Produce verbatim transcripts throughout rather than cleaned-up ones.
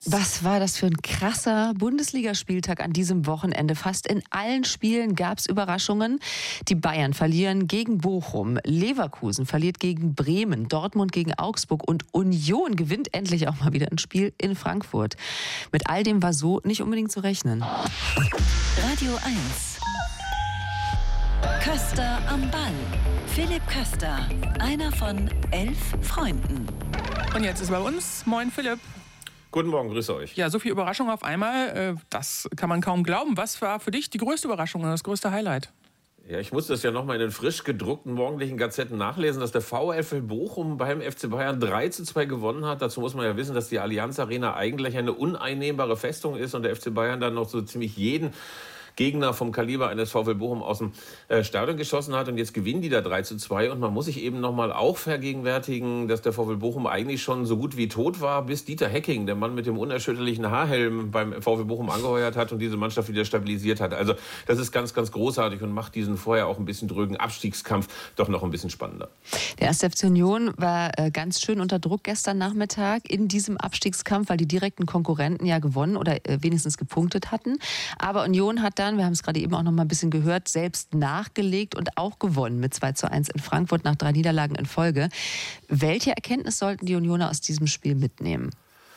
Was war das für ein krasser Bundesligaspieltag an diesem Wochenende? Fast in allen Spielen gab es Überraschungen. Die Bayern verlieren gegen Bochum, Leverkusen verliert gegen Bremen, Dortmund gegen Augsburg und Union gewinnt endlich auch mal wieder ein Spiel in Frankfurt. Mit all dem war so nicht unbedingt zu rechnen. Radio eins. Köster am Ball. Philipp Köster, einer von elf Freunden. Und jetzt ist bei uns, moin Philipp. Guten Morgen, grüße euch. Ja, so viel Überraschung auf einmal, das kann man kaum glauben. Was war für dich die größte Überraschung und das größte Highlight? Ja, ich musste das ja nochmal in den frisch gedruckten morgendlichen Gazetten nachlesen, dass der VfL Bochum beim F C Bayern drei zu zwei gewonnen hat. Dazu muss man ja wissen, dass die Allianz Arena eigentlich eine uneinnehmbare Festung ist und der F C Bayern dann noch so ziemlich jeden Gegner vom Kaliber eines VfL Bochum aus dem äh, Stadion geschossen hat. Und jetzt gewinnen die da drei zu zwei. Und man muss sich eben nochmal auch vergegenwärtigen, dass der VfL Bochum eigentlich schon so gut wie tot war, bis Dieter Hecking, der Mann mit dem unerschütterlichen Haarhelm, beim VfL Bochum angeheuert hat und diese Mannschaft wieder stabilisiert hat. Also das ist ganz, ganz großartig und macht diesen vorher auch ein bisschen drögen Abstiegskampf doch noch ein bisschen spannender. Der erste F C Union war äh, ganz schön unter Druck gestern Nachmittag in diesem Abstiegskampf, weil die direkten Konkurrenten ja gewonnen oder äh, wenigstens gepunktet hatten. Aber Union hat da, wir haben es gerade eben auch noch mal ein bisschen gehört, selbst nachgelegt und auch gewonnen mit zwei zu eins in Frankfurt nach drei Niederlagen in Folge. Welche Erkenntnis sollten die Unioner aus diesem Spiel mitnehmen?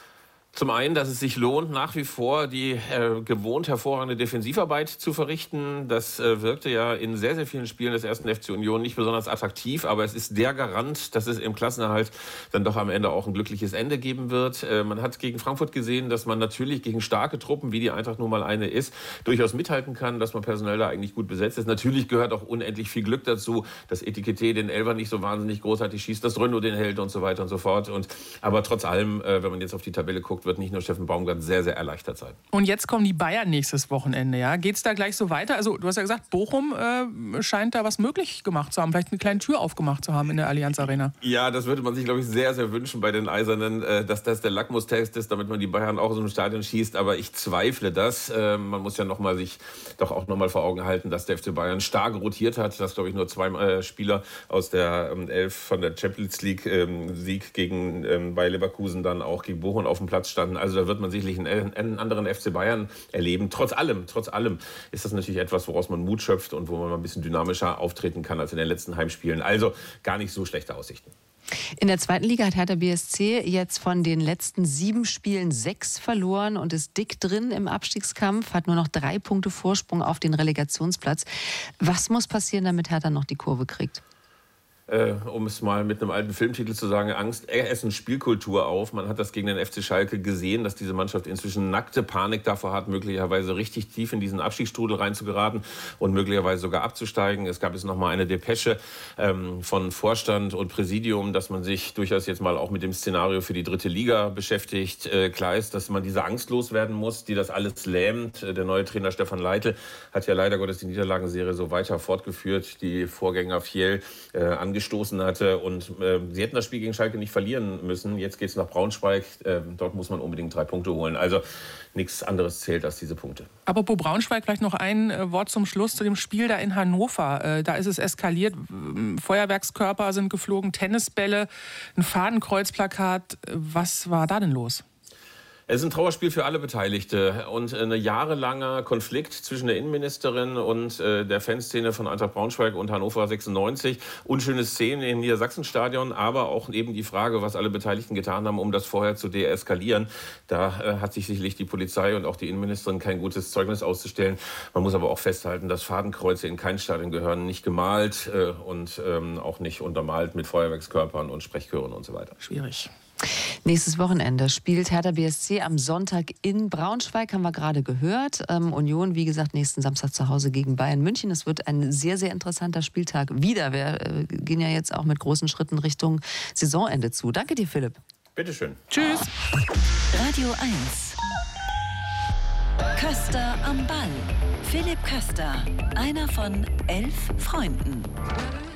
Zum einen, dass es sich lohnt, nach wie vor die äh, gewohnt hervorragende Defensivarbeit zu verrichten. Das äh, wirkte ja in sehr, sehr vielen Spielen des ersten F C Union nicht besonders attraktiv, aber es ist der Garant, dass es im Klassenerhalt dann doch am Ende auch ein glückliches Ende geben wird. Äh, man hat gegen Frankfurt gesehen, dass man natürlich gegen starke Truppen, wie die Eintracht nun mal eine ist, durchaus mithalten kann, dass man personell da eigentlich gut besetzt ist. Natürlich gehört auch unendlich viel Glück dazu, dass Etikette den Elfer nicht so wahnsinnig großartig schießt, dass Rönno den hält und so weiter und so fort. Und, aber trotz allem, äh, wenn man jetzt auf die Tabelle guckt, wird nicht nur Steffen Baumgart sehr, sehr erleichtert sein. Und jetzt kommen die Bayern nächstes Wochenende. Ja? Geht es da gleich so weiter? Also du hast ja gesagt, Bochum äh, scheint da was möglich gemacht zu haben, vielleicht eine kleine Tür aufgemacht zu haben in der Allianz Arena. Ja, das würde man sich, glaube ich, sehr, sehr wünschen bei den Eisernen, äh, dass das der Lackmustest ist, damit man die Bayern auch aus dem Stadion schießt. Aber ich zweifle das. Äh, man muss ja noch mal sich doch auch noch mal vor Augen halten, dass der F C Bayern stark rotiert hat, dass, glaube ich, nur zwei äh, Spieler aus der ähm, Elf von der Champions League ähm, Sieg gegen ähm, bei Leverkusen dann auch gegen Bochum auf dem Platz standen. Also da wird man sicherlich einen, einen anderen F C Bayern erleben. Trotz allem, trotz allem ist das natürlich etwas, woraus man Mut schöpft und wo man mal ein bisschen dynamischer auftreten kann als in den letzten Heimspielen. Also gar nicht so schlechte Aussichten. In der zweiten Liga hat Hertha B S C jetzt von den letzten sieben Spielen sechs verloren und ist dick drin im Abstiegskampf, hat nur noch drei Punkte Vorsprung auf den Relegationsplatz. Was muss passieren, damit Hertha noch die Kurve kriegt? Äh, um es mal mit einem alten Filmtitel zu sagen, Angst essen Spielkultur auf. Man hat das gegen den F C Schalke gesehen, dass diese Mannschaft inzwischen nackte Panik davor hat, möglicherweise richtig tief in diesen Abstiegsstrudel reinzugeraten und möglicherweise sogar abzusteigen. Es gab jetzt noch mal eine Depesche ähm, von Vorstand und Präsidium, dass man sich durchaus jetzt mal auch mit dem Szenario für die dritte Liga beschäftigt. Äh, klar ist, dass man diese Angst loswerden muss, die das alles lähmt. Der neue Trainer Stefan Leitl hat ja leider Gottes die Niederlagenserie so weiter fortgeführt, die Vorgänger Fiel äh, angestoßen hatte und äh, sie hätten das Spiel gegen Schalke nicht verlieren müssen. Jetzt geht es nach Braunschweig. Äh, dort muss man unbedingt drei Punkte holen. Also nichts anderes zählt als diese Punkte. Apropos Braunschweig, vielleicht noch ein äh, Wort zum Schluss zu dem Spiel da in Hannover. Äh, da ist es eskaliert. Feuerwerkskörper sind geflogen, Tennisbälle, ein Fadenkreuzplakat. Was war da denn los? Es ist ein Trauerspiel für alle Beteiligte und ein jahrelanger Konflikt zwischen der Innenministerin und äh, der Fanszene von Eintracht Braunschweig und Hannover sechsundneunzig. Unschöne Szenen im Niedersachsenstadion, aber auch eben die Frage, was alle Beteiligten getan haben, um das vorher zu deeskalieren. Da äh, hat sich sicherlich die Polizei und auch die Innenministerin kein gutes Zeugnis auszustellen. Man muss aber auch festhalten, dass Fadenkreuze in kein Stadion gehören, nicht gemalt äh, und ähm, auch nicht untermalt mit Feuerwerkskörpern und Sprechchören und so weiter. Schwierig. Nächstes Wochenende spielt Hertha B S C am Sonntag in Braunschweig, haben wir gerade gehört. Ähm, Union, wie gesagt, nächsten Samstag zu Hause gegen Bayern München. Es wird ein sehr, sehr interessanter Spieltag wieder. Wir äh, gehen ja jetzt auch mit großen Schritten Richtung Saisonende zu. Danke dir, Philipp. Bitteschön. Tschüss. Radio eins. Köster am Ball. Philipp Köster, einer von elf Freunden.